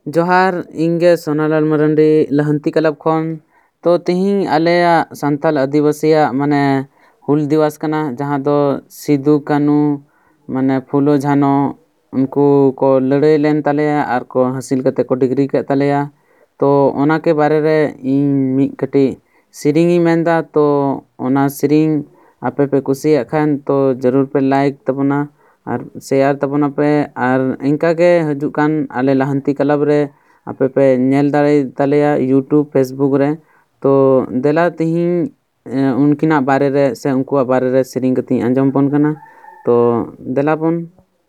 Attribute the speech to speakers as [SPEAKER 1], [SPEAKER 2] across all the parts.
[SPEAKER 1] ᱡᱚᱦᱟᱨ ᱤᱧᱜᱮ ᱥᱳᱱᱟᱞᱟᱞ ᱢᱟᱨᱟᱱᱰᱤ ᱞᱟᱦᱟᱱᱛᱤ ᱠᱞᱟᱵᱽ ᱠᱷᱚᱱ ᱛᱚ ᱛᱤᱦᱤᱧ ᱟᱞᱮᱭᱟᱜ ᱥᱟᱱᱛᱟᱲ ᱟᱹᱫᱤᱵᱟᱹᱥᱤᱭᱟᱜ ᱦᱩᱞ ᱫᱤᱵᱚᱥ ᱠᱟᱱᱟ ᱡᱟᱦᱟᱸ ᱫᱚ ᱥᱤᱫᱩ ᱠᱟᱹᱱᱩ ᱯᱷᱩᱞᱳ ᱡᱷᱟᱱᱚ ᱩᱱᱠᱩ ᱠᱚ ᱞᱟᱹᱲᱦᱟᱹᱭ ᱞᱮᱱ ᱛᱟᱞᱮᱭᱟ ᱟᱨ ᱠᱚ ᱦᱟᱹᱥᱤᱞ ᱠᱟᱛᱮ ᱠᱚ ᱰᱤᱜᱽᱨᱤ ᱠᱮᱫ ᱛᱟᱞᱮᱭᱟ᱾ ᱛᱚ ᱚᱱᱟ ᱠᱮ ᱵᱟᱨᱮ ᱨᱮ ᱤᱧ ᱢᱤᱫ ᱠᱟᱹᱴᱤᱡ ᱥᱮᱨᱮᱧ ᱤᱧ ᱢᱮᱱᱫᱟ, ᱛᱚ ᱚᱱᱟ ᱥᱮᱨᱮᱧ ᱟᱯᱮ ᱯᱮ ᱠᱩᱥᱤᱭᱟᱜ ᱠᱷᱟᱱ ᱛᱚ ᱡᱟᱹᱨᱩᱲ ᱯᱮ ᱞᱟᱭᱤᱠ ᱛᱟᱵᱚᱱᱟ ᱟᱨ ᱥᱮᱭᱟᱨ ᱛᱟᱵᱚᱱᱟ ᱯᱮ, ᱟᱨ ᱤᱱᱠᱟ ᱜᱮ ᱦᱤᱡᱩᱜ ᱠᱟᱱ ᱟᱞᱮ ᱞᱟᱦᱟᱱᱛᱤ ᱠᱞᱟᱵᱽ ᱨᱮ ᱟᱯᱮ ᱯᱮ ᱧᱮᱞ ᱫᱟᱲᱮ ᱛᱟᱞᱮᱭᱟ ᱤᱭᱩᱴᱩᱵᱽ ᱯᱷᱮᱥᱵᱩᱠ ᱨᱮ᱾ ᱛᱚ ᱫᱮᱞᱟ ᱛᱤᱦᱤᱧ ᱩᱱᱠᱤᱱᱟᱜ ᱵᱟᱨᱮ ᱨᱮ ᱥᱮ ᱩᱱᱠᱩᱣᱟᱜ ᱵᱟᱨᱮ ᱨᱮ ᱥᱮᱨᱮᱧ ᱠᱟᱛᱮ ᱤᱧ ᱟᱸᱡᱚᱢ ᱟᱵᱚᱱ ᱠᱟᱱᱟ᱾ ᱛᱚ ᱫᱮᱞᱟ ᱵᱚᱱ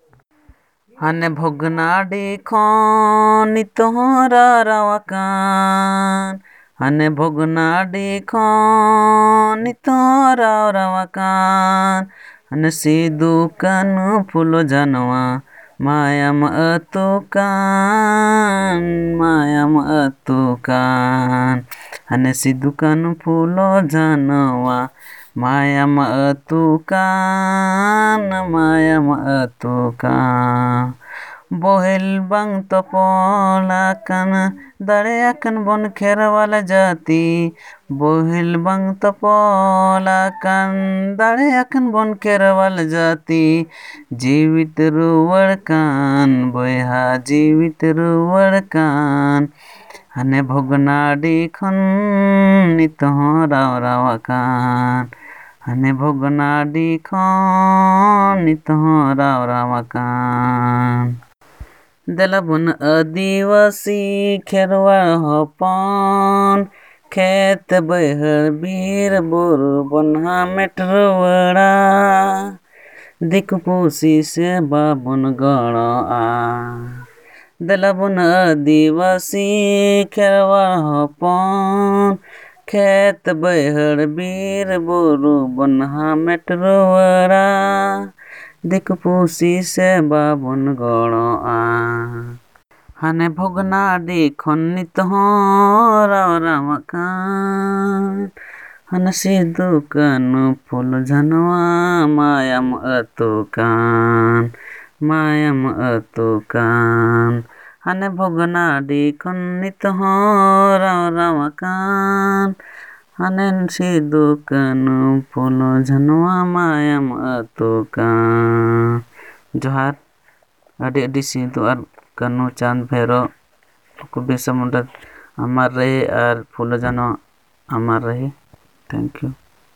[SPEAKER 1] ᱦᱟᱱᱮ ᱵᱷᱚᱜᱽᱱᱟᱰᱤ ᱠᱷᱚᱱ ᱱᱤᱛᱚᱜ ᱦᱚᱸ ᱨᱟᱨᱟᱣᱟᱠᱟᱱ, ᱦᱟᱱᱮ ᱵᱷᱚᱜᱽᱱᱟᱰᱤ ᱠᱷᱚᱱ ᱱᱤᱛᱚᱜ ᱦᱚᱸ ᱨᱟᱨᱟᱣᱟᱠᱟᱱ, ᱦᱟᱱᱮ ᱥᱤᱫᱩ ᱠᱟᱹᱱᱩ ᱯᱷᱩᱞᱳ ᱡᱷᱟᱱᱚᱣᱟᱜ ᱢᱟᱭᱟᱢ ᱟᱹᱛᱩ ᱠᱟᱱ, ᱢᱟᱭᱟᱢ ᱟᱹᱛᱩ ᱠᱟᱱ, ᱦᱟᱱᱮ ᱥᱤᱫᱩ ᱠᱟᱹᱱᱩ ᱯᱷᱩᱞᱳ ᱡᱷᱟᱱᱚᱣᱟᱜ ᱢᱟᱭᱟᱢ ᱟᱹᱛᱩ ᱠᱟᱱ, ᱢᱟᱭᱟᱢ ᱟᱹᱛᱩ ᱠᱟᱱ᱾ ᱵᱳᱦᱮᱞ ᱵᱟᱝ ᱛᱚᱯᱚᱞ ᱟᱠᱟᱱ ᱫᱟᱲᱮᱭᱟᱠᱟᱱ ᱵᱚᱱ ᱠᱷᱮᱨᱣᱟᱞ ᱡᱟᱹᱛᱤ, ᱵᱳᱦᱮᱞ ᱵᱟᱝ ᱛᱚᱯᱚᱞ ᱟᱠᱟᱱ ᱫᱟᱲᱮᱭᱟᱠᱟᱱ ᱵᱚᱱ ᱠᱷᱮᱨᱣᱟᱞ ᱡᱟᱹᱛᱤ, ᱡᱤᱣᱤᱫ ᱨᱩᱣᱟᱹᱲ ᱠᱟᱱ ᱵᱚᱭᱦᱟ ᱡᱤᱣᱤᱫ ᱨᱩᱣᱟᱹᱲ ᱠᱟᱱ, ᱦᱟᱱᱮ ᱵᱷᱚᱜᱽᱱᱟᱰᱤ ᱠᱷᱚᱱ ᱱᱤᱛᱚᱜ ᱦᱚᱸ ᱨᱟᱣᱨᱟᱣᱟᱠᱟᱱ, ᱦᱟᱱᱮ ᱵᱷᱚᱜᱽᱱᱟᱰᱤ ᱠᱷᱚᱱ ᱱᱤᱛᱚᱜ ᱦᱚᱸ ᱨᱟᱣᱨᱟᱣᱟᱠᱟᱱ᱾ ᱫᱮᱞᱟᱵᱚᱱ ᱟᱹᱫᱤᱵᱟᱹᱥᱤ ᱠᱷᱮᱨᱣᱟᱲ ᱦᱚᱯᱚᱱ, ᱠᱷᱮᱛ ᱵᱟᱹᱭᱦᱟᱹᱲ ᱵᱤᱨ ᱵᱩᱨᱩ ᱵᱚᱱ ᱦᱟᱢᱮᱴ ᱨᱩᱣᱟᱹᱲᱟ, ᱫᱤᱠᱩ ᱯᱩᱥᱤ ᱥᱮ ᱵᱟᱵᱚᱱ ᱜᱚᱲᱚᱜᱼᱟ᱾ ᱫᱮᱞᱟᱵᱚᱱ ᱟᱹᱫᱤᱵᱟᱹᱥᱤ ᱠᱷᱮᱨᱣᱟᱲ ᱦᱚᱯᱚᱱ, ᱠᱷᱮᱛ ᱵᱟᱹᱭᱦᱟᱹᱲ ᱵᱤᱨ ᱵᱩᱨᱩ ᱵᱚᱱ ᱦᱟᱢᱮᱴ ᱨᱩᱣᱟᱹᱲᱟ, ᱫᱤᱠᱩ ᱯᱩᱥᱤ ᱥᱮ ᱵᱟᱵᱚᱱ ᱜᱚᱲᱚᱜᱼᱟ᱾ ᱦᱟᱱᱮ ᱵᱷᱚᱜᱽᱱᱟᱰᱤ ᱠᱷᱚᱱ ᱱᱤᱛᱚᱜ ᱦᱚᱸ ᱨᱟᱣᱨᱟᱣᱟᱠᱟᱱ, ᱦᱟᱱᱮ ᱥᱤᱫᱩ ᱠᱟᱹᱱᱩ ᱯᱷᱩᱞᱳ ᱡᱷᱟᱱᱚᱣᱟᱜ ᱢᱟᱭᱟᱢ ᱟᱹᱛᱩ ᱠᱟᱱ, ᱢᱟᱭᱟᱢ ᱟᱹᱛᱩ ᱠᱟᱱ, ᱦᱟᱱᱮ ᱵᱷᱚᱜᱽᱱᱟᱰᱤ ᱠᱷᱚᱱ ᱱᱤᱛᱚᱜ ᱦᱚᱸ ᱨᱟᱣᱨᱟᱣᱟᱠᱟᱱ, ᱦᱟᱱᱮ ᱥᱤᱫᱩ ᱠᱟᱹᱱᱩ ᱯᱷᱩᱞᱳ ᱡᱷᱟᱱᱚᱣᱟᱜ ᱢᱟᱭᱟᱢ ᱟᱹᱛᱩ ᱠᱟᱱ᱾ ᱡᱚᱦᱟᱨ, ᱟᱹᱰᱤ ᱟᱹᱰᱤ ᱥᱤᱫᱩ ᱟᱨ ᱠᱟᱹᱱᱩ ᱪᱟᱸᱫᱽ ᱵᱷᱟᱭᱨᱳ ᱱᱩᱠᱩ ᱵᱤᱨᱥᱟ ᱢᱩᱱᱰᱟ ᱟᱢᱟᱨ ᱨᱮᱦᱮ ᱟᱨ ᱯᱷᱩᱞᱳ ᱡᱷᱟᱱᱚ ᱟᱢᱟᱨ ᱨᱮᱦᱮ। Thank you.